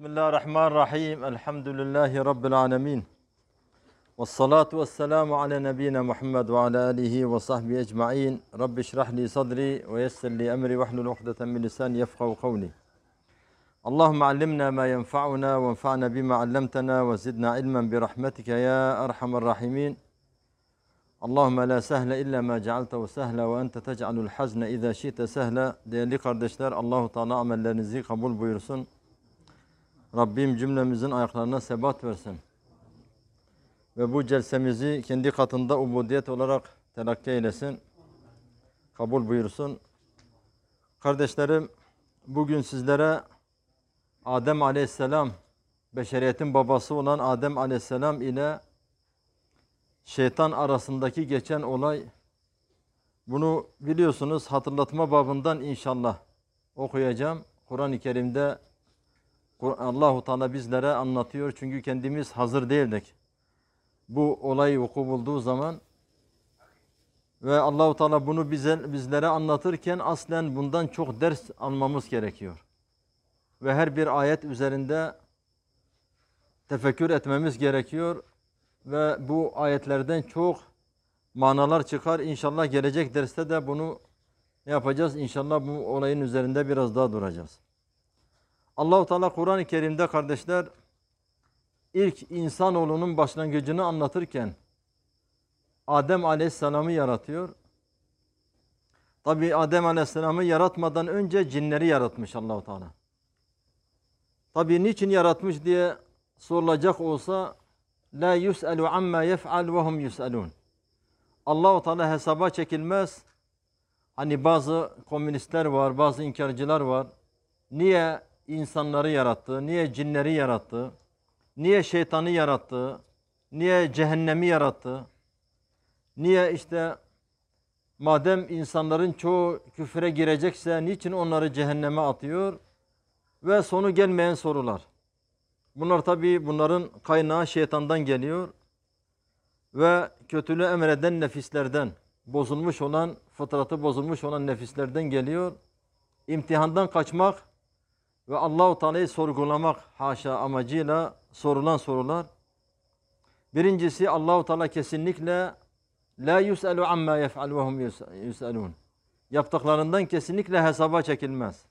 Bismillahirrahmanirrahim. Elhamdülillahi Rabbil alemin. Vessalatu vesselamu ala nebiyyina Muhammed ve ala alihi ve sahbihi ecma'in. Rabbi şrah li sadri ve yessir li emri ve hlul ukdeten min lisani yefkahu kavli. Allahümme allimna ma yenfa'una ve enfa'na bima allamtana ve zidna ilmen bi rahmetike ya erhamer rahimin. Allahümme la sehle illa ma cealtehu sehla ve ente tec'alul hazne iza şi'te sehla. Değerli kardeşler, Allahu Teala amellerinizi kabul buyursun. Rabbim cümlemizin ayaklarına sebat versin. Ve bu celsemizi kendi katında ubudiyet olarak telakki eylesin. Kabul buyursun. Kardeşlerim, bugün sizlere Adem Aleyhisselam, beşeriyetin babası olan Adem Aleyhisselam ile şeytan arasındaki geçen olay, bunu biliyorsunuz, hatırlatma babından inşallah okuyacağım. Kur'an-ı Kerim'de Allahu Teala bizlere anlatıyor, çünkü kendimiz hazır değildik bu olay vuku bulduğu zaman. Ve Allahu Teala bunu bizlere anlatırken aslen bundan çok ders almamız gerekiyor. Ve her bir ayet üzerinde tefekkür etmemiz gerekiyor. Ve bu ayetlerden çok manalar çıkar. İnşallah gelecek derste de bunu yapacağız. İnşallah bu olayın üzerinde biraz daha duracağız. Allah-u Teala Kur'an-ı Kerim'de kardeşler, ilk insanoğlunun başlangıcını anlatırken Adem Aleyhisselam'ı yaratıyor. Tabi Adem Aleyhisselam'ı yaratmadan önce cinleri yaratmış Allah-u Teala. Tabi niçin yaratmış diye sorulacak olsa, la yus'elu amma yef'al ve hum yus'elun. Allah-u Teala hesaba çekilmez. Hani bazı komünistler var, bazı inkarcılar var. Niye insanları yarattı, niye cinleri yarattı, niye şeytanı yarattı, niye cehennemi yarattı, niye işte madem insanların çoğu küfre girecekse niçin onları cehenneme atıyor ve sonu gelmeyen sorular. Bunlar tabi, bunların kaynağı şeytandan geliyor ve kötülüğü emreden nefislerden, bozulmuş olan, fıtratı bozulmuş olan nefislerden geliyor. İmtihandan kaçmak ve Allah-u Teala'yı sorgulamak haşa amacıyla sorulan sorular. Birincisi, Allah-u Teala kesinlikle la yus'elu amma yef'al ve hum yus'elun. Yaptıklarından kesinlikle hesaba çekilmez.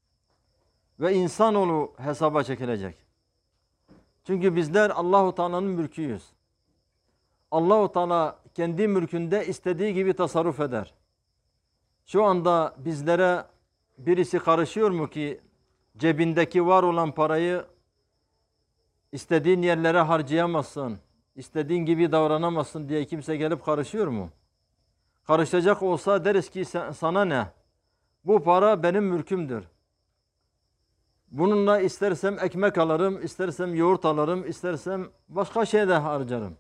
Ve insanoğlu hesaba çekilecek. Çünkü bizler Allah-u Teala'nın mülküyüz. Allah-u Teala kendi mülkünde istediği gibi tasarruf eder. Şu anda bizlere birisi karışıyor mu ki cebindeki var olan parayı istediğin yerlere harcayamazsın, istediğin gibi davranamazsın diye kimse gelip karışıyor mu? Karışacak olsa deriz ki sana ne? Bu para benim mülkümdür. Bununla istersem ekmek alırım, istersem yoğurt alırım, istersem başka şey de harcarım.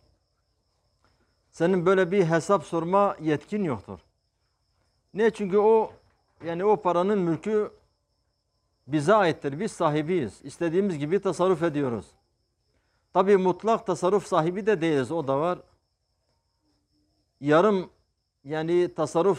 Senin böyle bir hesap sorma yetkin yoktur. Ne? Çünkü o paranın mülkü bize aittir. Biz sahibiyiz. İstediğimiz gibi tasarruf ediyoruz. Tabi mutlak tasarruf sahibi de değiliz. O da var. Yarım, yani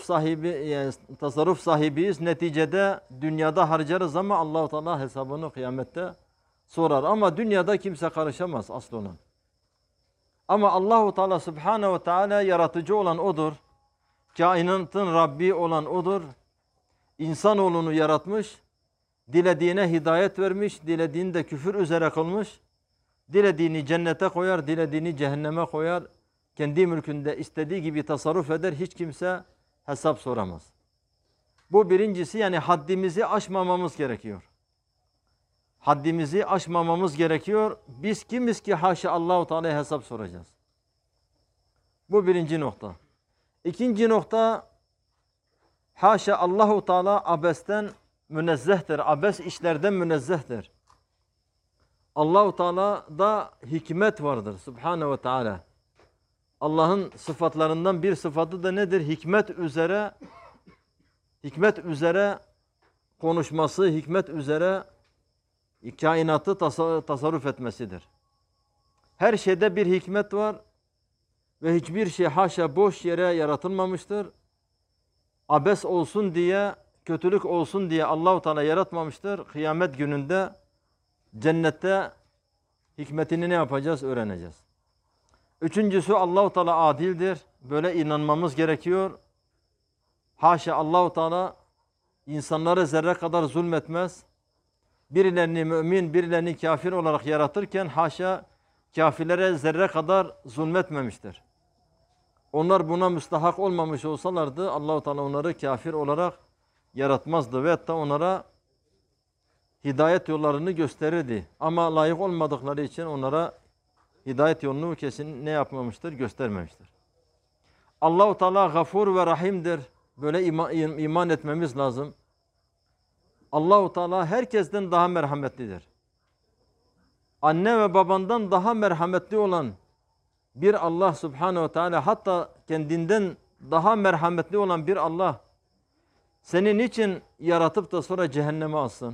tasarruf sahibiyiz. Neticede dünyada harcarız ama Allah-u Teala hesabını kıyamette sorar. Ama dünyada kimse karışamaz asıl olan. Ama Allah-u Teala Subhanahu ve Teala yaratıcı olan O'dur. Kainatın Rabbi olan O'dur. İnsanoğlunu yaratmış. Dilediğine hidayet vermiş. Dilediğini de küfür üzere kılmış. Dilediğini cennete koyar. Dilediğini cehenneme koyar. Kendi mülkünde istediği gibi tasarruf eder. Hiç kimse hesap soramaz. Bu birincisi, yani haddimizi aşmamamız gerekiyor. Haddimizi aşmamamız gerekiyor. Biz kimiz ki haşa Allah-u Teala'ya hesap soracağız. Bu birinci nokta. İkinci nokta, haşa Allah-u Teala abesten münezzehtir. Abes işlerden münezzehtir. Allah-u Teala'da hikmet vardır Subhanahu ve Teala. Allah'ın sıfatlarından bir sıfatı da nedir? Hikmet üzere konuşması, hikmet üzere kainatı tasarruf etmesidir. Her şeyde bir hikmet var ve hiçbir şey haşa boş yere yaratılmamıştır. Abes olsun diye, kötülük olsun diye Allah-u Teala yaratmamıştır. Kıyamet gününde Cennette hikmetini ne yapacağız? Öğreneceğiz. Üçüncüsü, Allah-u Teala adildir. Böyle inanmamız gerekiyor. Haşa, Allah-u Teala insanları zerre kadar zulmetmez. Birilerini mümin, birilerini kafir olarak yaratırken haşa kafirlere zerre kadar zulmetmemiştir. Onlar buna müstahak olmamış olsalardı Allah-u Teala onları kafir olarak yaratmazdı ve hatta onlara hidayet yollarını gösterirdi. Ama layık olmadıkları için onlara hidayet yolunu kesin ne yapmamıştır? Göstermemiştir. Allah-u Teala gafur ve rahimdir. Böyle iman etmemiz lazım. Allah-u Teala herkesten daha merhametlidir. Anne ve babandan daha merhametli olan bir Allah Subhanahu ve Teala, hatta kendinden daha merhametli olan bir Allah senin için yaratıp da sonra cehenneme alsın.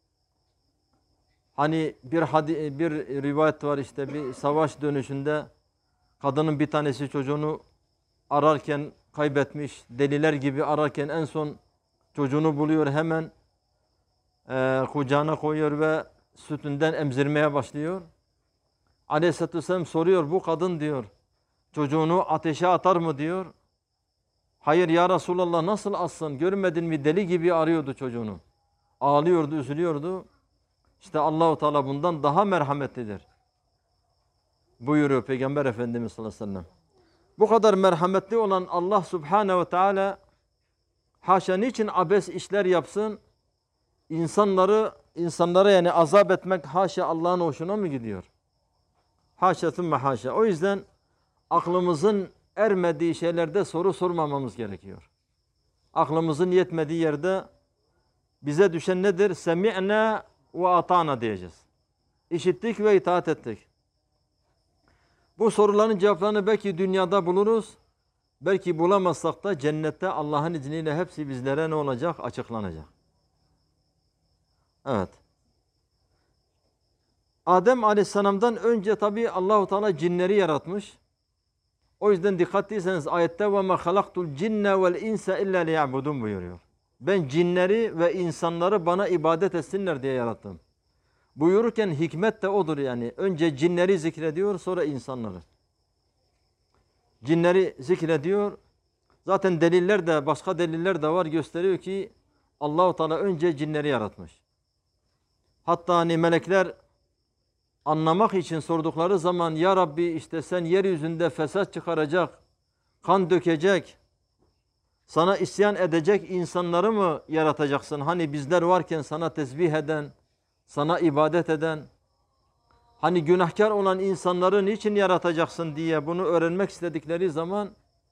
Hani bir rivayet var, işte bir savaş dönüşünde kadının bir tanesi çocuğunu ararken kaybetmiş. Deliler gibi ararken en son çocuğunu buluyor, hemen kucağına koyuyor ve sütünden emzirmeye başlıyor. Aleyhisselatü Vesselam soruyor, bu kadın diyor çocuğunu ateşe atar mı diyor. Hayır ya Resulallah, nasıl assın, görmedin mi, deli gibi arıyordu çocuğunu. Ağlıyordu, üzülüyordu. İşte Allah-u Teala bundan daha merhametlidir buyuruyor Peygamber Efendimiz sallallahu aleyhi ve sellem. Bu kadar merhametli olan Allah Subhanahu ve Teala haşa niçin abes işler yapsın? İnsanlara yani azap etmek haşa Allah'ın hoşuna mı gidiyor? Haşa thümme haşa. O yüzden aklımızın ermediği şeylerde soru sormamamız gerekiyor. Aklımızın yetmediği yerde bize düşen nedir? Semi'na ve ata'na diyeceğiz. İşittik ve itaat ettik. Bu soruların cevaplarını belki dünyada buluruz. Belki bulamazsak da cennette Allah'ın izniyle hepsi bizlere ne olacak? Açıklanacak. Evet. Adem Aleyhisselam'dan önce tabi Allah-u Teala cinleri yaratmış. O yüzden dikkatliyseniz ayette ve ma halaktul cinne vel insa illa liya'budun buyuruyor. Ben cinleri ve insanları bana ibadet etsinler diye yarattım. Buyururken hikmet de odur yani. Önce cinleri zikrediyor, sonra insanları. Cinleri zikrediyor. Zaten deliller de, başka deliller de var, gösteriyor ki Allah-u Teala önce cinleri yaratmış. Hatta hani melekler anlamak için sordukları zaman, ya Rabbi işte sen yeryüzünde fesat çıkaracak, kan dökecek, sana isyan edecek insanları mı yaratacaksın? Hani bizler varken sana tesbih eden, sana ibadet eden, hani günahkar olan insanları niçin yaratacaksın diye bunu öğrenmek istedikleri zaman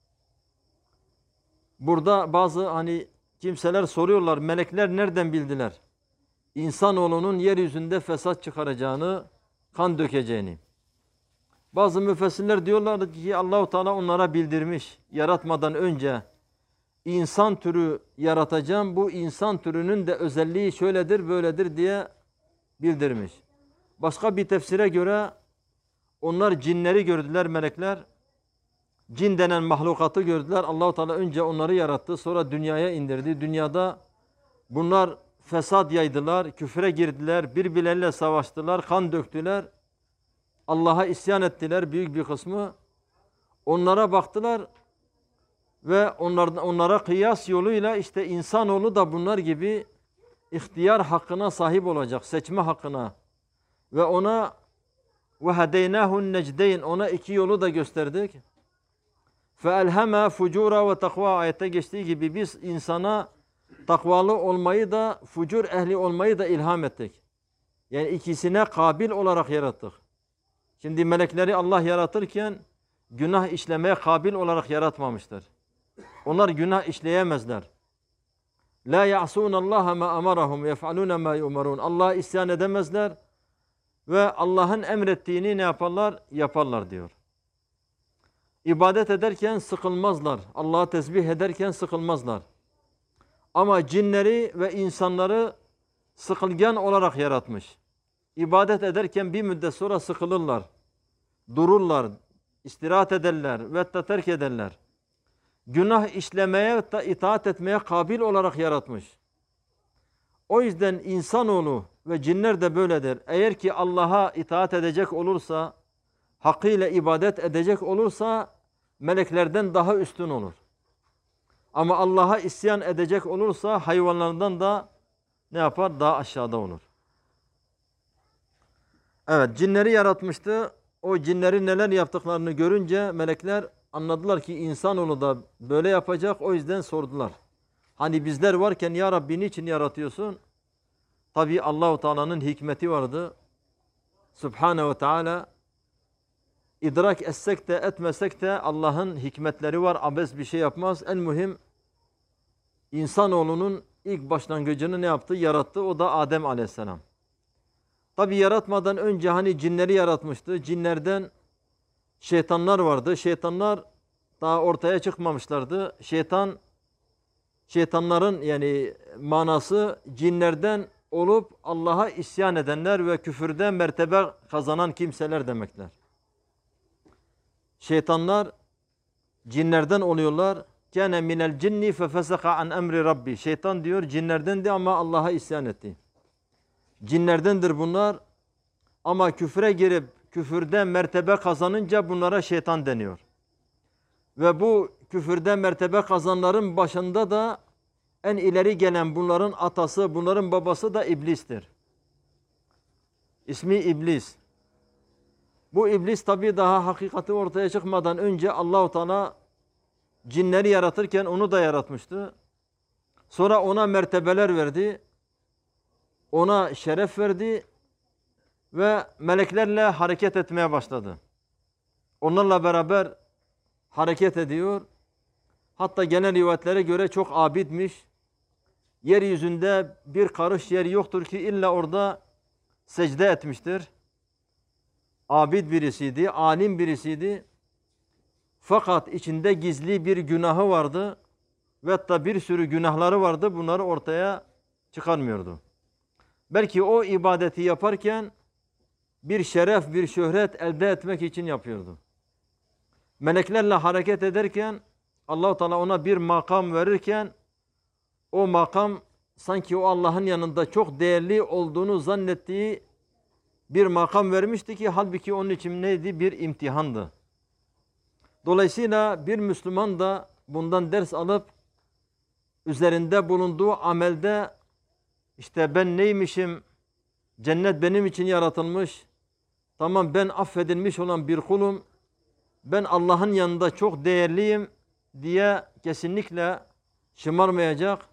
burada bazı hani kimseler soruyorlar, melekler nereden bildiler İnsanoğlunun yeryüzünde fesat çıkaracağını, kan dökeceğini? Bazı müfessirler diyorlar ki Allah-u Teala onlara bildirmiş. Yaratmadan önce insan türü yaratacağım, bu insan türünün de özelliği şöyledir, böyledir diye bildirmiş. Başka bir tefsire göre onlar cinleri gördüler, melekler. Cin denen mahlukatı gördüler. Allah-u Teala önce onları yarattı, sonra dünyaya indirdi. Dünyada bunlar fesat yaydılar, küfre girdiler, birbirleriyle savaştılar, kan döktüler. Allah'a isyan ettiler büyük bir kısmı. Onlara baktılar ve onlara kıyas yoluyla işte insanoğlu da bunlar gibi ihtiyar hakkına sahip olacak, seçme hakkına. Ve ona ve hedeynâhun necdeyn, ona iki yolu da gösterdik. فَاَلْهَمَا فُجُورًا ve takva ayette geçtiği gibi biz insana takvalı olmayı da, fucur ehli olmayı da ilham ettik. Yani ikisine kabil olarak yarattık. Şimdi melekleri Allah yaratırken günah işlemeye kabil olarak yaratmamıştır. Onlar günah işleyemezler. La ya'sun Allah ma amarahum yef'alun ma yu'marun. Allah'a isyan edemezler ve Allah'ın emrettiğini ne yaparlar? Yaparlar diyor. İbadet ederken sıkılmazlar. Allah'a tesbih ederken sıkılmazlar. Ama cinleri ve insanları sıkılgan olarak yaratmış. İbadet ederken bir müddet sonra sıkılırlar. Dururlar, istirahat ederler ve terk ederler. Günah işlemeye ve itaat etmeye kabil olarak yaratmış. O yüzden insanoğlu ve cinler de böyledir. Eğer ki Allah'a itaat edecek olursa, hakkıyla ibadet edecek olursa meleklerden daha üstün olur. Ama Allah'a isyan edecek olursa hayvanlardan da ne yapar? Daha aşağıda olur. Evet, cinleri yaratmıştı. O cinlerin neler yaptıklarını görünce melekler anladılar ki insanoğlu da böyle yapacak. O yüzden sordular. Hani bizler varken ya Rabbi niçin yaratıyorsun? Tabi Allahu Teala'nın hikmeti vardı. Subhanahu ve Teala idrak etsek de etmesek de Allah'ın hikmetleri var. Abes bir şey yapmaz. En mühim insanoğlunun ilk başlangıcını ne yaptı? Yarattı. O da Adem Aleyhisselam. Tabi yaratmadan önce hani cinleri yaratmıştı. Cinlerden şeytanlar vardı. Şeytanlar daha ortaya çıkmamışlardı. Şeytanların yani manası cinlerden olup Allah'a isyan edenler ve küfürde mertebe kazanan kimseler demekler. Şeytanlar cinlerden oluyorlar. Kâne minel cinni fefesaka an emri rabbi. Şeytan diyor cinlerdendi ama Allah'a isyan etti. Cinlerdendir bunlar ama küfre girip küfürde mertebe kazanınca bunlara şeytan deniyor. Ve bu küfürde mertebe kazanların başında da en ileri gelen bunların atası, bunların babası da iblistir. İsmi İblis. Bu iblis tabi daha hakikati ortaya çıkmadan önce Allahu Teala cinleri yaratırken onu da yaratmıştı. Sonra ona mertebeler verdi. Ona şeref verdi ve meleklerle hareket etmeye başladı. Onlarla beraber hareket ediyor. Hatta genel rivayetlere göre çok abidmiş. Yeryüzünde bir karış yer yoktur ki illa orada secde etmiştir. Abid birisiydi, alim birisiydi. Fakat içinde gizli bir günahı vardı. Ve hatta bir sürü günahları vardı. Bunları ortaya çıkarmıyordu. Belki o ibadeti yaparken bir şeref, bir şöhret elde etmek için yapıyordu. Meleklerle hareket ederken Allah-u Teala ona bir makam verirken o makam sanki o Allah'ın yanında çok değerli olduğunu zannettiği bir makam vermişti ki halbuki onun için neydi? Bir imtihandı. Dolayısıyla bir Müslüman da bundan ders alıp üzerinde bulunduğu amelde işte ben neymişim, cennet benim için yaratılmış, tamam ben affedilmiş olan bir kulum, ben Allah'ın yanında çok değerliyim diye kesinlikle şımarmayacak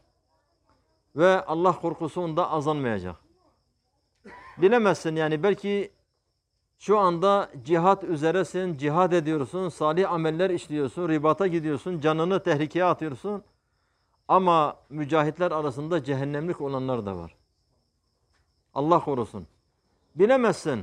ve Allah korkusu onda azalmayacak. Bilemezsin yani belki şu anda cihat üzeresin, cihad ediyorsun, salih ameller işliyorsun, ribata gidiyorsun, canını tehlikeye atıyorsun. Ama mücahitler arasında cehennemlik olanlar da var. Allah korusun. Bilemezsin.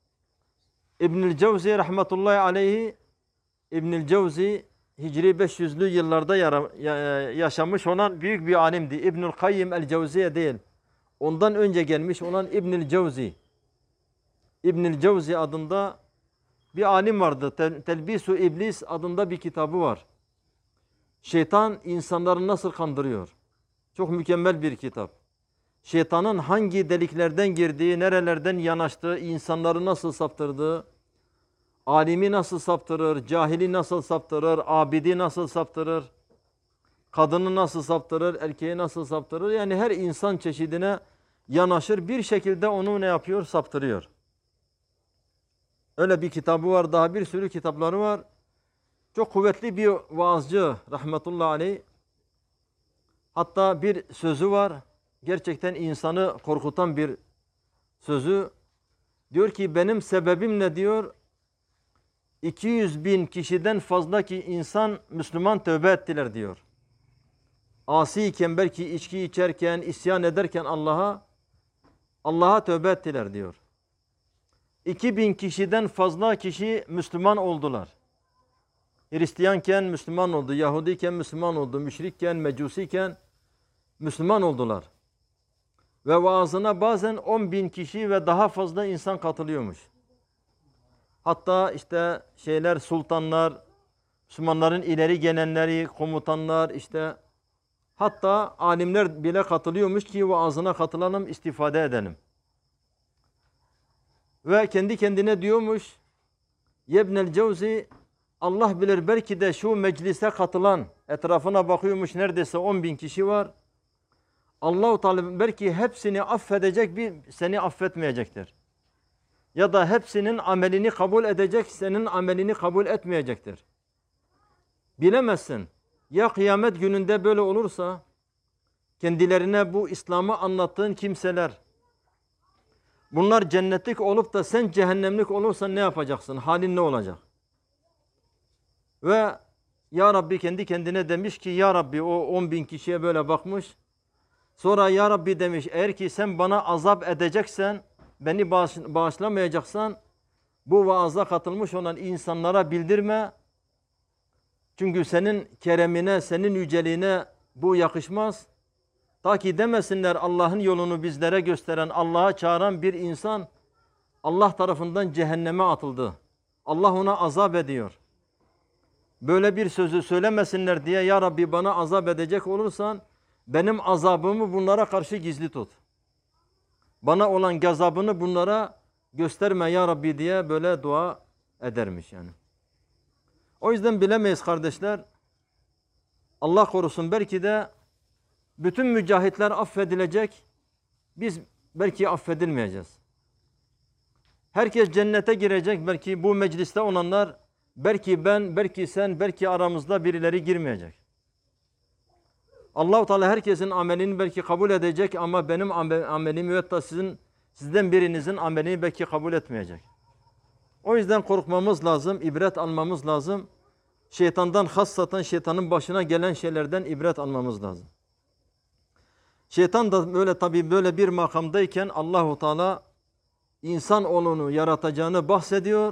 İbnül Cevzi rahmetullahi aleyhi, İbnül Cevzi Hicri 500'lü yıllarda yaşamış olan büyük bir alimdi. İbnül Kayyim el-Cevziye değil. Ondan önce gelmiş olan İbnül Cevzi. İbnül Cevzi adında bir alim vardı. Telbisu İblis adında bir kitabı var. Şeytan insanları nasıl kandırıyor? Çok mükemmel bir kitap. Şeytanın hangi deliklerden girdiği, nerelerden yanaştığı, insanları nasıl saptırdığı, alimi nasıl saptırır, cahili nasıl saptırır, abidi nasıl saptırır, kadını nasıl saptırır, erkeği nasıl saptırır. Yani her insan çeşidine yanaşır, bir şekilde onu ne yapıyor? Saptırıyor. Öyle bir kitabı var, daha bir sürü kitapları var. Çok kuvvetli bir vaazcı rahmetullahi aleyh. Hatta bir sözü var. Gerçekten insanı korkutan bir sözü. Diyor ki benim sebebim ne diyor? 200 bin kişiden fazla ki insan Müslüman tövbe ettiler diyor. Asiyken belki içki içerken, isyan ederken Allah'a tövbe ettiler diyor. 2000 kişiden fazla kişi Müslüman oldular. Hristiyanken Müslüman oldu, Yahudiyken Müslüman oldu, müşrikken, mecusiyken Müslüman oldular. Ve vaazına bazen 10 bin kişi ve daha fazla insan katılıyormuş. Hatta işte sultanlar, Müslümanların ileri gelenleri, komutanlar işte hatta alimler bile katılıyormuş ki vaazına katılalım, istifade edelim. Ve kendi kendine diyormuş, Yebnel Cevzi, Allah bilir belki de şu meclise katılan, etrafına bakıyormuş neredeyse 10.000 kişi var. Allah-u Teala belki hepsini affedecek, bir seni affetmeyecektir. Ya da hepsinin amelini kabul edecek, senin amelini kabul etmeyecektir. Bilemezsin. Ya kıyamet gününde böyle olursa, kendilerine bu İslam'ı anlattığın kimseler, bunlar cennetlik olup da sen cehennemlik olursan ne yapacaksın? Halin ne olacak? Ve Ya Rabbi kendi kendine demiş ki, Ya Rabbi, o 10.000 kişiye böyle bakmış. Sonra Ya Rabbi demiş, eğer ki sen bana azap edeceksen, beni bağışlamayacaksan, bu vaaza katılmış olan insanlara bildirme. Çünkü senin keremine, senin yüceliğine bu yakışmaz. Ta ki demesinler, Allah'ın yolunu bizlere gösteren, Allah'a çağıran bir insan Allah tarafından cehenneme atıldı. Allah ona azap ediyor. Böyle bir sözü söylemesinler diye, Ya Rabbi bana azap edecek olursan benim azabımı bunlara karşı gizli tut. Bana olan gazabını bunlara gösterme Ya Rabbi diye böyle dua edermiş yani. O yüzden bilemeyiz kardeşler. Allah korusun, belki de bütün mücahitler affedilecek. Biz belki affedilmeyeceğiz. Herkes cennete girecek, belki bu mecliste olanlar, belki ben, belki sen, belki aramızda birileri girmeyecek. Allah-u Teala herkesin amelini belki kabul edecek ama benim amelimi ve da sizden birinizin amelini belki kabul etmeyecek. O yüzden korkmamız lazım, ibret almamız lazım. Şeytandan, hassatan şeytanın başına gelen şeylerden ibret almamız lazım. Şeytan da böyle, tabii böyle bir makamdayken Allah-u Teala insanoğlunu yaratacağını bahsediyor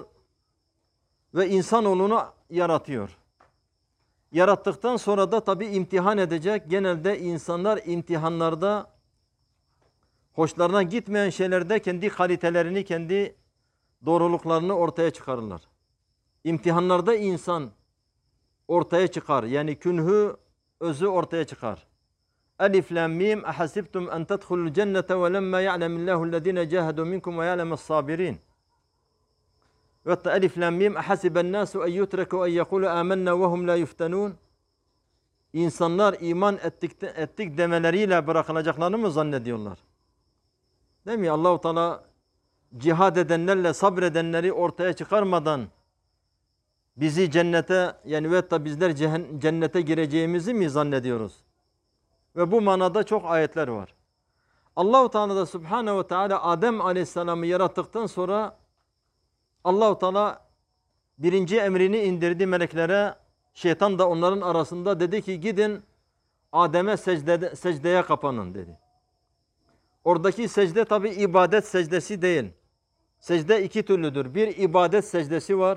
ve insanoğlunu yaratıyor. Yarattıktan sonra da tabii imtihan edecek. Genelde insanlar imtihanlarda hoşlarına gitmeyen şeylerde kendi kalitelerini, kendi doğruluklarını ortaya çıkarırlar. İmtihanlarda insan ortaya çıkar. Yani künhü, özü ortaya çıkar. Elif lam mim ahasibtum en tedhulul cennete ve lemma ya'lemillahü'llezine cahadu minkum ve ya'lemes sabirin. Ve elif lam mim ahasiben nasu en yutreku en yekulu amennâ ve hum la yuftanun. İnsanlar iman ettik demeleriyle bırakılacaklarını mı zannediyorlar? Değil mi? Allah-u Teala cihad edenlerle sabredenleri ortaya çıkarmadan bizi cennete, yani ve da bizler cennete gireceğimizi mi zannediyoruz? Ve bu manada çok ayetler var. Allah-u Teala da Subhanahu ve Teala Adem Aleyhisselam'ı yarattıktan sonra Allah-u Teala birinci emrini indirdi meleklere. Şeytan da onların arasında dedi ki gidin Adem'e secdeye kapanın dedi. Oradaki secde tabi ibadet secdesi değil. Secde iki türlüdür. Bir ibadet secdesi var.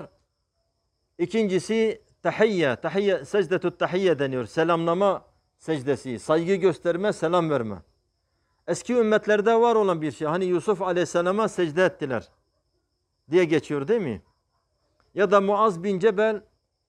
İkincisi tahiyye. Secdetü tahiyye deniyor. Selamlama secdesi. Saygı gösterme, selam verme. Eski ümmetlerde var olan bir şey. Hani Yusuf Aleyhisselam'a secde ettiler diye geçiyor değil mi? Ya da Muaz bin Cebel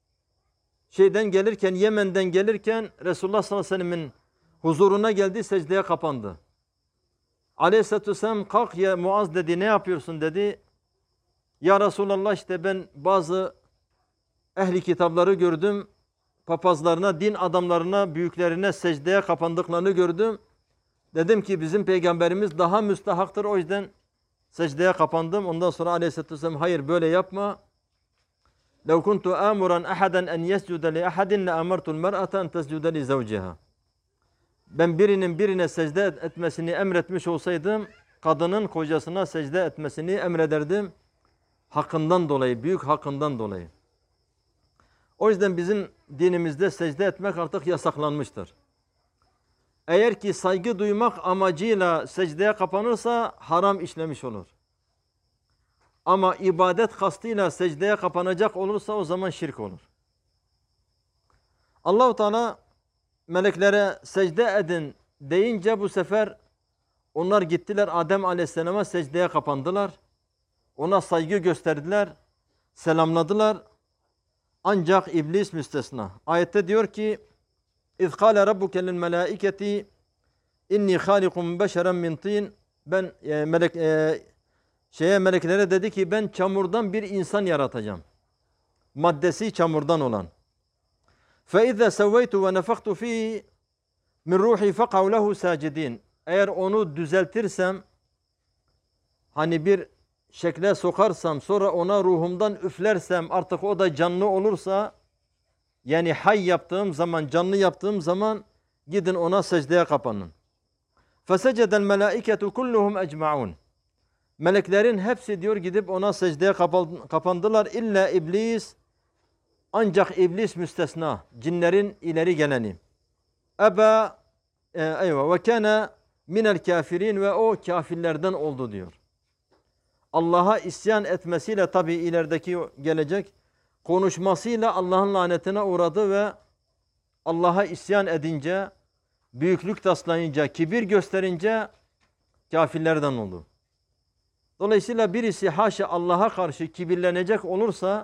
Yemen'den gelirken Resulullah sallallahu aleyhi ve sellem'in huzuruna geldi, secdeye kapandı. Aleyhisselatü vesselam kalk ya Muaz dedi, ne yapıyorsun dedi. Ya Resulallah, işte ben bazı ehli kitapları gördüm. Papazlarına, din adamlarına, büyüklerine secdeye kapandıklarını gördüm. Dedim ki bizim peygamberimiz daha müstahaktır, o yüzden secdeye kapandım. Ondan sonra Aleyhisselatü vesselam hayır böyle yapma. لَوْ كُنْتُ آمُرًا أَحَدًا أَنْ يَسْجُدَ لِأَحَدٍ لَأَمَرْتُ الْمَرْأَةَ أَنْ تَسْجُدَ لِزَوْجِهَا. Ben birinin birine secde etmesini emretmiş olsaydım, kadının kocasına secde etmesini emrederdim. Hakkından dolayı, büyük hakkından dolayı. O yüzden bizim dinimizde secde etmek artık yasaklanmıştır. Eğer ki saygı duymak amacıyla secdeye kapanırsa haram işlemiş olur. Ama ibadet kastıyla secdeye kapanacak olursa o zaman şirk olur. Allah-u Teala meleklere secde edin deyince bu sefer onlar gittiler Adem Aleyhisselam'a secdeye kapandılar. Ona saygı gösterdiler, selamladılar. Ancak iblis müstesna. Ayette diyor ki اِذْ قَالَ رَبُّكَ لِلْمَلَائِكَةِ اِنِّي خَالِقٌ بَشَرًا مِنْ طِينٍ. Ben Meleklere dedi ki ben çamurdan bir insan yaratacağım. Maddesi çamurdan olan. فَاِذَا سَوَّيْتُ وَنَفَخْتُ ف۪يهِ مِنْ رُوحِ فَقَوْ لَهُ سَاجِد۪ينَ. Eğer onu düzeltirsem, hani bir şekle sokarsam, sonra ona ruhumdan üflersem, artık o da canlı olursa, yani hay yaptığım zaman, canlı yaptığım zaman gidin ona secdeye kapanın. فَسَجَدَ الْمَلَائِكَةُ كُلُّهُمْ اَجْمَعُونَ. Meleklerin hepsi diyor gidip ona secdeye kapandılar. İlla iblis, ancak iblis müstesna, cinlerin ileri geleni. Eba ve kana minel kafirin, ve o kafirlerden oldu diyor. Allah'a isyan etmesiyle, tabi ilerideki gelecek konuşmasıyla Allah'ın lanetine uğradı ve Allah'a isyan edince, büyüklük taslayınca, kibir gösterince kafirlerden oldu. Dolayısıyla birisi haşa Allah'a karşı kibirlenecek olursa,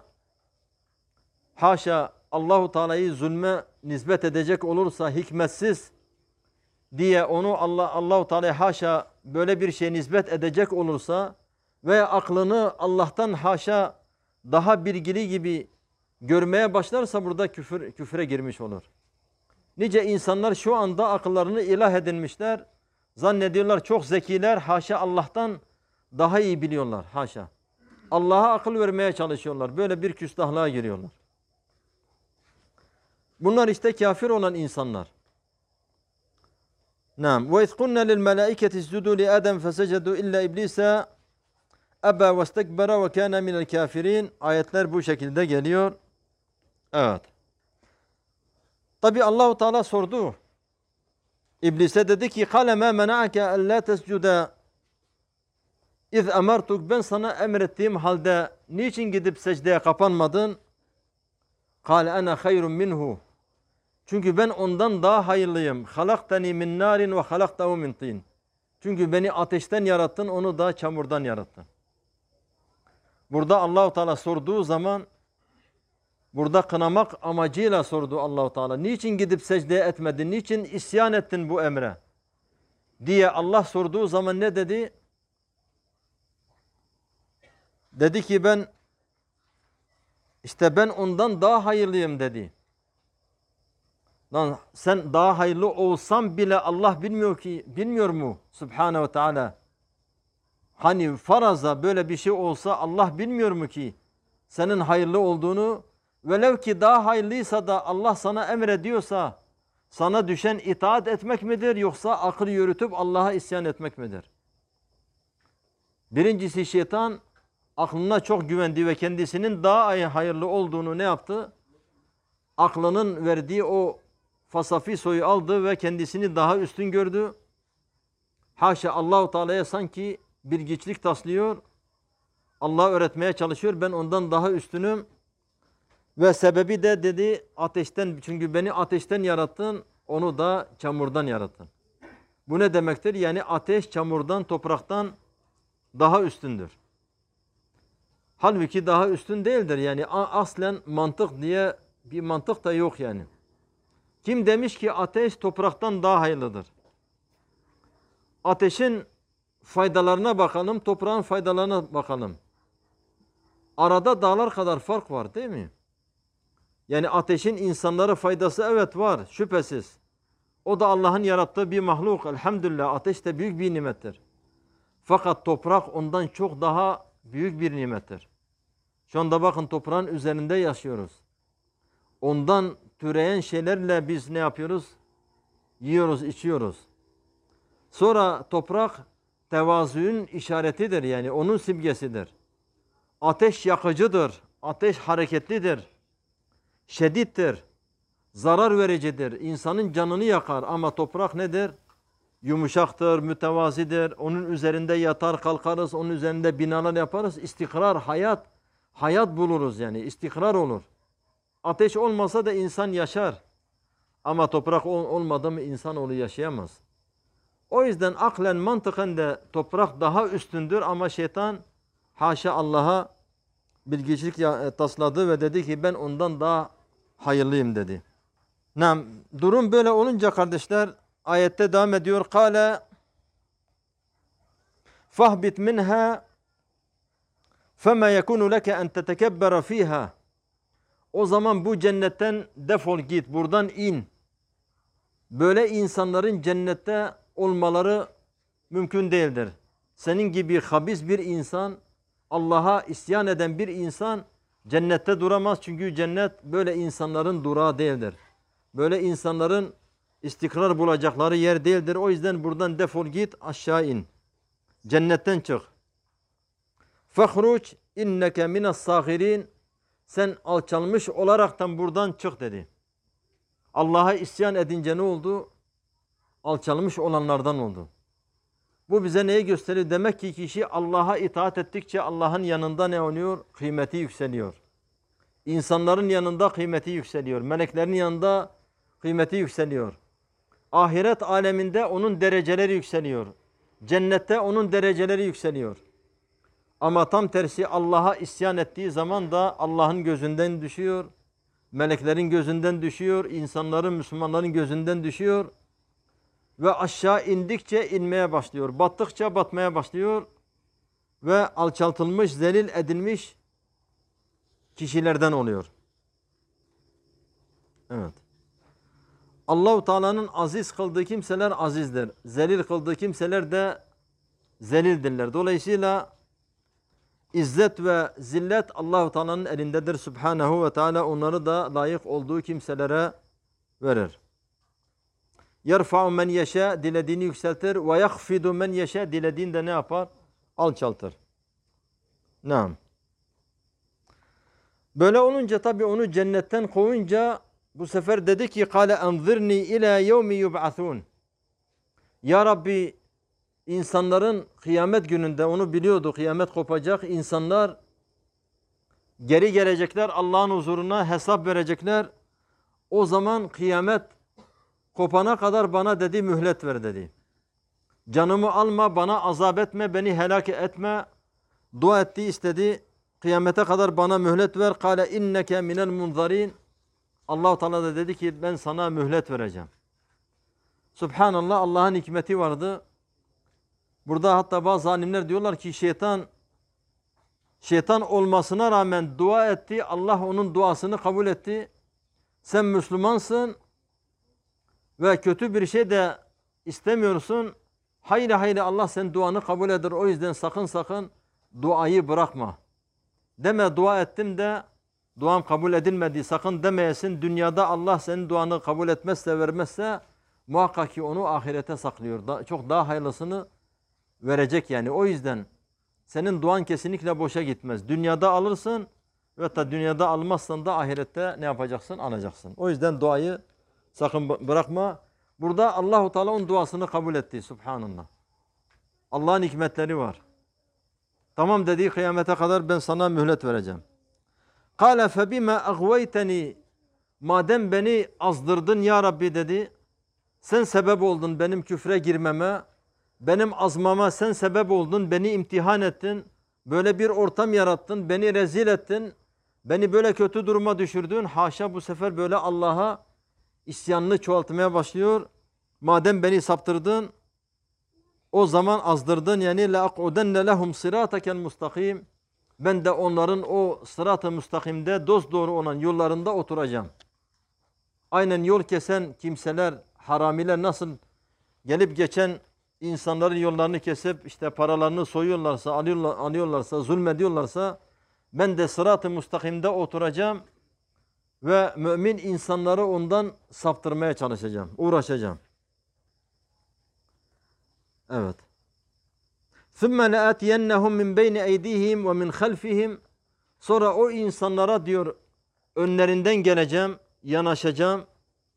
haşa Allahu Teala'yı zulme nispet edecek olursa, hikmetsiz diye onu Allahu Teala'ya haşa böyle bir şey nispet edecek olursa veya aklını Allah'tan haşa daha bilgili gibi görmeye başlarsa, burada küfre girmiş olur. Nice insanlar şu anda akıllarını ilah edinmişler. Zannediyorlar çok zekiler, haşa Allah'tan daha iyi biliyorlar, haşa. Allah'a akıl vermeye çalışıyorlar. Böyle bir küstahlığa giriyorlar. Bunlar işte kafir olan insanlar. Naam. Ve iz kunna lil melaiketi iscudu li Adem fesecedu illa iblisa aba ve istekbera ve kana minel kafirin. Ayetler bu şekilde geliyor. Evet. Tabi Allahu Teala sordu. İblise dedi ki: "Kâle mâ mena'ake en lâ tescuda iz emertuk." Ben sana emrettiğim halde niçin gidip secdeye kapanmadın? "Kâle ana hayrun minhu." Çünkü ben ondan daha hayırlıyım. "Halaktani min narin ve halaktahu min tin." Çünkü beni ateşten yarattın, onu da çamurdan yarattın. Burada Allahu Teala sorduğu zaman, burada kınamak amacıyla sordu Allahu Teala. Niçin gidip secdeye etmedin? Niçin isyan ettin bu emre? Diye Allah sorduğu zaman ne dedi? Dedi ki ben ondan daha hayırlıyım dedi. Lan sen daha hayırlı olsan bile Allah bilmiyor mu Subhanahu ve Teala? Hani faraza böyle bir şey olsa Allah bilmiyor mu ki senin hayırlı olduğunu? Velev ki daha hayırlıysa da Allah sana emrediyorsa, sana düşen itaat etmek midir, yoksa akıl yürütüp Allah'a isyan etmek midir? Birincisi, şeytan aklına çok güvendi ve kendisinin daha hayırlı olduğunu ne yaptı? Aklının verdiği o fasafisoyu aldı ve kendisini daha üstün gördü. Haşa Allahu Teala'ya sanki bilgiçlik taslıyor. Allah öğretmeye çalışıyor. Ben ondan daha üstünüm. Ve sebebi de dedi ateşten, çünkü beni ateşten yarattın, onu da çamurdan yarattın. Bu ne demektir? Yani ateş çamurdan, topraktan daha üstündür. Halbuki daha üstün değildir. Yani aslen mantık diye bir mantık da yok yani. Kim demiş ki ateş topraktan daha hayırlıdır? Ateşin faydalarına bakalım, toprağın faydalarına bakalım. Arada dağlar kadar fark var değil mi? Yani ateşin insanlara faydası evet var, şüphesiz. O da Allah'ın yarattığı bir mahluk. Elhamdülillah, ateş de büyük bir nimettir. Fakat toprak ondan çok daha büyük bir nimettir. Şu anda bakın toprağın üzerinde yaşıyoruz. Ondan türeyen şeylerle biz ne yapıyoruz? Yiyoruz, içiyoruz. Sonra toprak tevazuun işaretidir, yani onun simgesidir. Ateş yakıcıdır, ateş hareketlidir, şedittir, zarar vericidir, insanın canını yakar. Ama toprak nedir? Yumuşaktır, mütevazidir. Onun üzerinde yatar kalkarız, onun üzerinde binalar yaparız. İstikrar, hayat buluruz yani, istikrar olur. Ateş olmasa da insan yaşar. Ama toprak olmadı mı insanoğlu yaşayamaz. O yüzden aklen, mantıken de toprak daha üstündür, ama şeytan haşa Allah'a bilgiçlik tasladı ve dedi ki ben ondan daha hayırlıyım dedi. Durum böyle olunca kardeşler, ayette devam ediyor. Kâle fahbit minha فَمَا يَكُونُ لَكَ اَنْ تَتَكَبَّرَ ف۪يهَا O zaman bu cennetten defol git, buradan in. Böyle insanların cennette olmaları mümkün değildir. Senin gibi habis bir insan, Allah'a isyan eden bir insan cennette duramaz. Çünkü cennet böyle insanların durağı değildir. Böyle insanların istikrar bulacakları yer değildir. O yüzden buradan defol git, aşağı in. Cennetten çık. فَخْرُجْ اِنَّكَ مِنَ السَّاخِرِينَ Sen alçalmış olaraktan buradan çık dedi. Allah'a isyan edince ne oldu? Alçalmış olanlardan oldu. Bu bize neyi gösteriyor? Demek ki kişi Allah'a itaat ettikçe Allah'ın yanında ne oluyor? Kıymeti yükseliyor. İnsanların yanında kıymeti yükseliyor. Meleklerin yanında kıymeti yükseliyor. Ahiret aleminde onun dereceleri yükseliyor. Cennette onun dereceleri yükseliyor. Ama tam tersi Allah'a isyan ettiği zaman da Allah'ın gözünden düşüyor. Meleklerin gözünden düşüyor. İnsanların, Müslümanların gözünden düşüyor. Ve aşağı indikçe inmeye başlıyor. Battıkça batmaya başlıyor. Ve alçaltılmış, zelil edilmiş kişilerden oluyor. Evet. Allah-u Teala'nın aziz kıldığı kimseler azizdir. Zelil kıldığı kimseler de zelildirler. Dolayısıyla İzzet ve zillet Allah-u Teala'nın elindedir. Subhanahu ve Teala onları da layık olduğu kimselere verir. Yerfa'u men yeşâ dilediğini yükseltir ve yahfidu men yeşâ dilediğini de ne yapar? Alçaltır. Naam. Böyle olunca tabii onu cennetten kovunca bu sefer dedi ki kâle enzirni ilâ yevmi yub'athûn. Ya Rabbi insanların kıyamet gününde onu biliyordu kıyamet kopacak. İnsanlar geri gelecekler Allah'ın huzuruna hesap verecekler. O zaman kıyamet kopana kadar bana dedi mühlet ver dedi. Canımı alma, bana azap etme, beni helak etme. Dua etti, istedi. Kıyamete kadar bana mühlet ver. Kâle inneke minel munzarin. Allah-u Teala da dedi ki ben sana mühlet vereceğim. Subhanallah, Allah'ın hikmeti vardı. Burada hatta bazı alimler diyorlar ki şeytan olmasına rağmen dua etti. Allah onun duasını kabul etti. Sen Müslümansın ve kötü bir şey de istemiyorsun. Hayli hayli Allah senin duanı kabul eder. O yüzden sakın duayı bırakma. Deme dua ettim de duam kabul edilmedi. Sakın demeyesin. Dünyada Allah senin duanı kabul etmezse vermezse muhakkak ki onu ahirete saklıyor. Çok daha hayırlısını verecek yani. O yüzden senin duan kesinlikle boşa gitmez. Dünyada alırsın ve hatta dünyada almazsan da ahirette ne yapacaksın? Alacaksın. O yüzden duayı sakın bırakma. Burada Allah-u Teala onun duasını kabul etti. Subhanallah. Allah'ın hikmetleri var. Tamam dedi kıyamete kadar ben sana mühlet vereceğim. Kâle febime agveyteni madem beni azdırdın ya Rabbi dedi. Sen sebep oldun benim küfre girmeme. Benim azmama sen sebep oldun. Beni imtihan ettin. Böyle bir ortam yarattın. Beni rezil ettin. Beni böyle kötü duruma düşürdün. Haşa bu sefer böyle Allah'a isyanını çoğaltmaya başlıyor. Madem beni saptırdın o zaman azdırdın yani لَاَقْعُدَنَّ لَهُمْ صِرَاتَكَ mustakim. Ben de onların o sırat-ı müstakimde dosdoğru olan yollarında oturacağım. Aynen yol kesen kimseler, haramiler nasıl gelip geçen insanların yollarını kesip işte paralarını soyuyorlarsa, alıyorlarsa, zulmediyorlarsa ben de sırat-ı müstakimde oturacağım ve mümin insanları ondan saptırmaya çalışacağım, uğraşacağım. Evet. ثُمَّ لَآتِيَنَّهُمْ مِنْ بَيْنِ اَيْدِيهِمْ وَمِنْ خَلْفِهِمْ Sonra o insanlara diyor önlerinden geleceğim, yanaşacağım.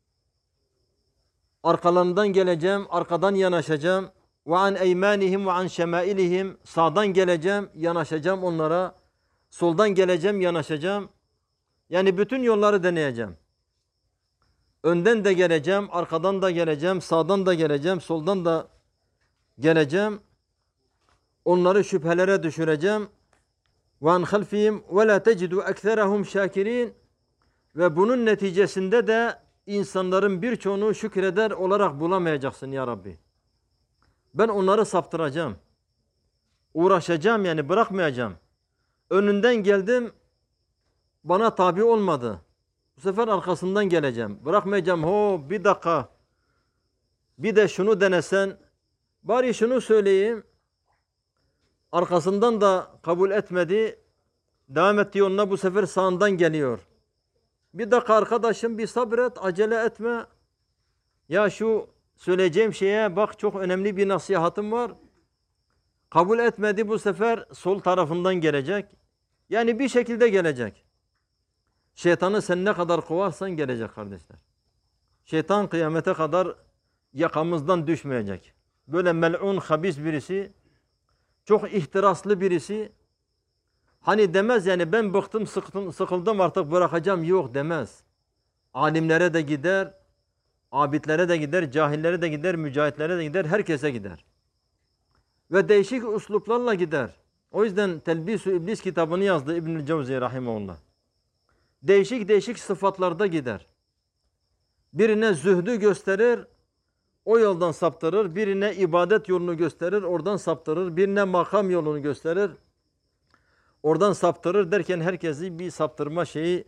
Arkalarından geleceğim, arkadan yanaşacağım. وَعَنْ اَيْمَانِهِمْ وَعَنْ شَمَائِلِهِمْ Sağdan geleceğim, yanaşacağım onlara. Soldan geleceğim, yanaşacağım. Yani bütün yolları deneyeceğim. Önden de geleceğim, arkadan da geleceğim, sağdan da geleceğim, soldan da geleceğim. Onları şüphelere düşüreceğim. وَاَنْ خَلْفِهِمْ وَلَا تَجِدُوا اَكْثَرَهُمْ شَاكِرِينَ Ve bunun neticesinde de insanların birçoğunu şükreder olarak bulamayacaksın ya Rabbi. Ben onları saptıracağım. Uğraşacağım yani bırakmayacağım. Önünden geldim, bana tabi olmadı. Bu sefer arkasından geleceğim. Bırakmayacağım. Bir dakika. Bir de şunu denesen. Bari şunu söyleyeyim. Arkasından da kabul etmedi. Devam etti yoluna, bu sefer sağından geliyor. Bir dakika arkadaşım, bir sabret, acele etme. Ya şu söyleyeceğim şeye bak, çok önemli bir nasihatım var. Kabul etmedi, bu sefer sol tarafından gelecek. Yani bir şekilde gelecek. Şeytanı sen ne kadar kovarsan gelecek kardeşler. Şeytan kıyamete kadar yakamızdan düşmeyecek. Böyle mel'un, habis birisi, çok ihtiraslı birisi, hani demez yani ben bıktım, sıkıldım artık bırakacağım, yok demez. Alimlere de gider, abidlere de gider, cahillere de gider, mücahitlere de gider, herkese gider. Ve değişik üsluplarla gider. O yüzden Telbis-ü İblis kitabını yazdı İbnül Cevzi rahimehullah. Değişik değişik sıfatlarda gider. Birine zühdü gösterir, o yoldan saptırır. Birine ibadet yolunu gösterir, oradan saptırır. Birine makam yolunu gösterir, oradan saptırır derken herkesi bir saptırma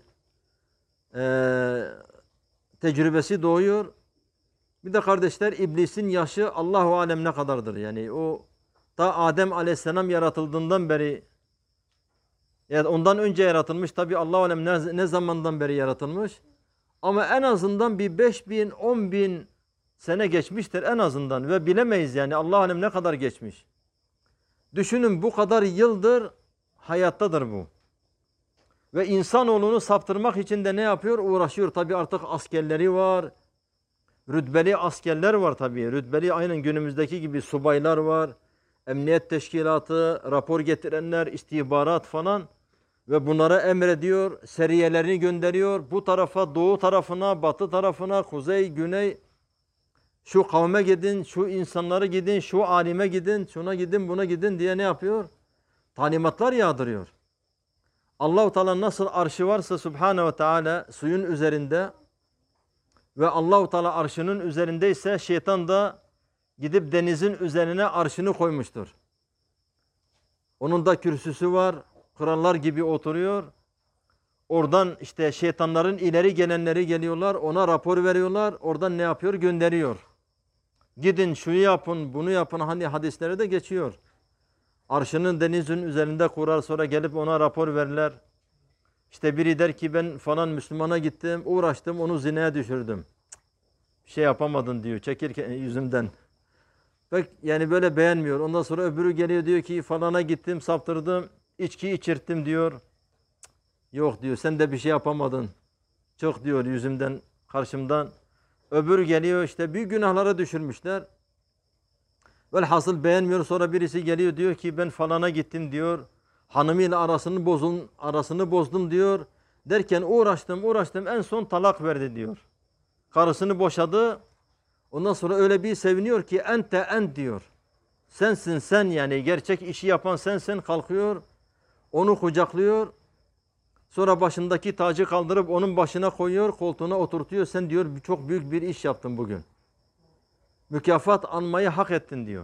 tecrübesi doğuyor. Bir de kardeşler, iblisin yaşı Allahu alem ne kadardır? Yani o da Adem aleyhisselam yaratıldığından beri, yani ondan önce yaratılmış. Tabi Allahu alem ne zamandan beri yaratılmış. Ama en azından bir 5.000, 10.000 sene geçmiştir en azından ve bilemeyiz yani Allahu alem ne kadar geçmiş. Düşünün, bu kadar yıldır hayattadır bu. Ve insanoğlunu saptırmak için de ne yapıyor? Uğraşıyor. Tabi artık askerleri var. Rütbeli askerler var tabi. Rütbeli aynen günümüzdeki gibi subaylar var. Emniyet teşkilatı, rapor getirenler, istihbarat falan. Ve bunlara emrediyor. Seriyelerini gönderiyor. Bu tarafa, doğu tarafına, batı tarafına, kuzey, güney. Şu kavme gidin, şu insanları gidin, şu alime gidin, şuna gidin, buna gidin diye ne yapıyor? Talimatlar yağdırıyor. Allah-u Teala nasıl arşı varsa Subhanahu ve Teala suyun üzerinde ve Allah-u Teala arşının üzerindeyse şeytan da gidip denizin üzerine arşını koymuştur. Onun da kürsüsü var. Krallar gibi oturuyor. Oradan işte şeytanların ileri gelenleri geliyorlar. Ona rapor veriyorlar. Oradan ne yapıyor? Gönderiyor. Gidin şunu yapın, bunu yapın. Hani hadislere de geçiyor. Arşının denizin üzerinde kurar, sonra gelip ona rapor verirler. İşte biri der ki ben falan Müslümana gittim, uğraştım, onu zinaya düşürdüm. Bir şey yapamadın diyor, çekirken yüzümden. Bak yani böyle beğenmiyor. Ondan sonra öbürü geliyor diyor ki falana gittim, saptırdım, içki içirttim diyor. Yok diyor, sen de bir şey yapamadın. Çık diyor yüzümden, karşımdan. Öbürü geliyor, işte büyük günahlara düşürmüşler. Velhasıl beğenmiyor. Sonra birisi geliyor diyor ki ben falana gittim diyor. Hanımıyla arasını bozdum diyor. Derken uğraştım en son talak verdi diyor. Karısını boşadı. Ondan sonra öyle bir seviniyor ki ent diyor. Sensin sen, yani gerçek işi yapan sensin, kalkıyor. Onu kucaklıyor. Sonra başındaki tacı kaldırıp onun başına koyuyor, koltuğuna oturtuyor. Sen diyor çok büyük bir iş yaptın bugün. Mükafat almayı hak ettin diyor.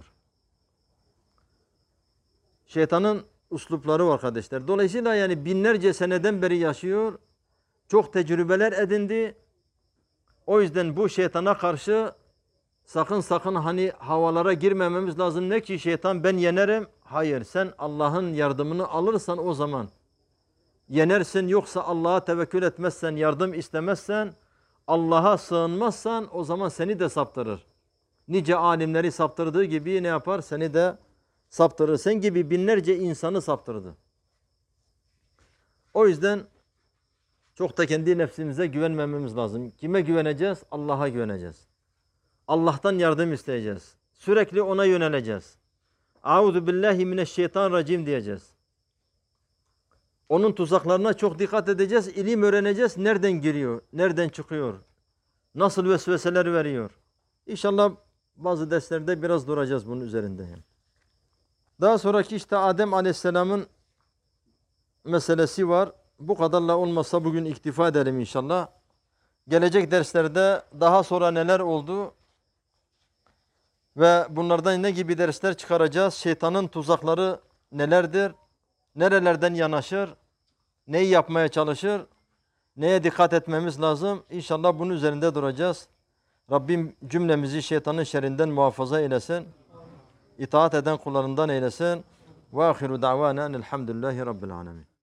Şeytanın üslupları var kardeşler. Dolayısıyla yani binlerce seneden beri yaşıyor. Çok tecrübeler edindi. O yüzden bu şeytana karşı sakın hani havalara girmememiz lazım. Ne ki şeytan ben yenerim. Hayır, sen Allah'ın yardımını alırsan o zaman yenersin. Yoksa Allah'a tevekkül etmezsen, yardım istemezsen, Allah'a sığınmazsan o zaman seni de saptırır. Nice alimleri saptırdığı gibi ne yapar? Seni de saptırır. Sen gibi binlerce insanı saptırdı. O yüzden çok da kendi nefsimize güvenmememiz lazım. Kime güveneceğiz? Allah'a güveneceğiz. Allah'tan yardım isteyeceğiz. Sürekli ona yöneleceğiz. Euzu billahi mineşşeytanirracim diyeceğiz. Onun tuzaklarına çok dikkat edeceğiz. İlim öğreneceğiz. Nereden giriyor? Nereden çıkıyor? Nasıl vesveseler veriyor? İnşallah bazı derslerde biraz duracağız bunun üzerinde. Daha sonraki işte Adem Aleyhisselam'ın meselesi var. Bu kadarla olmasa bugün iktifa edelim inşallah. Gelecek derslerde daha sonra neler oldu ve bunlardan ne gibi dersler çıkaracağız? Şeytanın tuzakları nelerdir? nerelerden yanaşır, neyi yapmaya çalışır, neye dikkat etmemiz lazım. İnşallah bunun üzerinde duracağız. Rabbim cümlemizi şeytanın şerrinden muhafaza eylesin. İtaat eden kullarından eylesin. Ve ahiru da'vanen elhamdülillahi rabbil alemin.